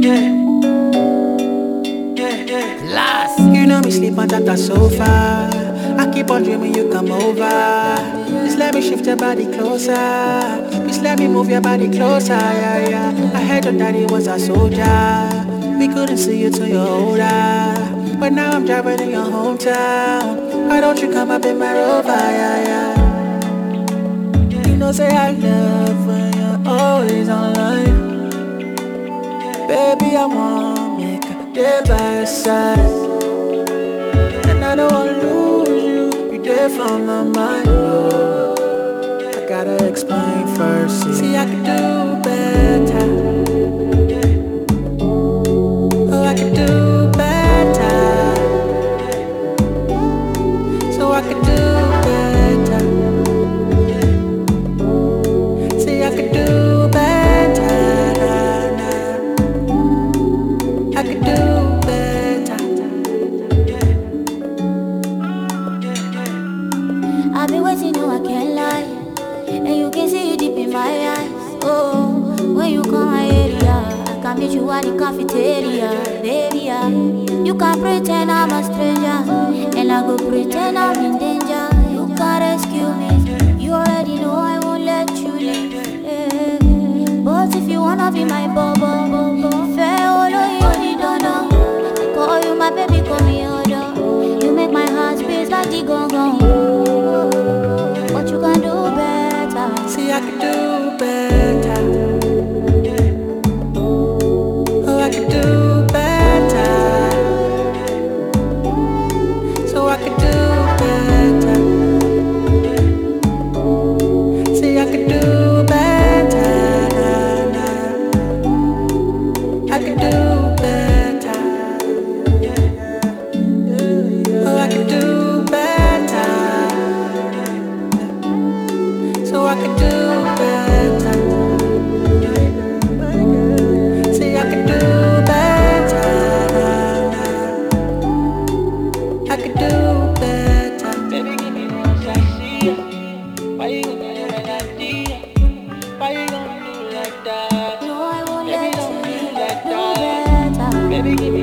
Last. You know me sleep on that sofa. I keep on dreaming you come over. Just let me shift your body closer. Just let me move your body closer, yeah, yeah. I heard your daddy was a soldier. We couldn't see you till you're older. But now I'm driving in your hometown. Why don't you come up in my Rover, yeah, yeah. You know say I love when you're always online. Baby, I want make a day by your side. And I don't wanna lose you, you there from my mind. I gotta explain first. See, I could do better. Oh, I could do better. So I could do better. See, I could do better. I could do better. I've been waiting, no, I can't lie. And you can see it deep in my eyes. Oh, when you come my area, I can meet you at the cafeteria, baby. Yeah. You can pretend I'm a stranger, and I go pretend I'm in danger. You can rescue me. You already know I won't let you leave. Eh. But if you wanna be my bobo, fair all you don't know. I call you my baby, call me Odo. You make my heart beat like the gong. But you can do better. See, I could do better. Oh, I could do better. So I could do better. See, I could do better. I could do better. Oh, I could do better. So I could do better. See, I could do better. I could do better. Baby, give me one sexy. Why you gonna do like that? Why you gonna do like that? No, I won't Baby, let don't you do leave. like Do that. better. Baby, give me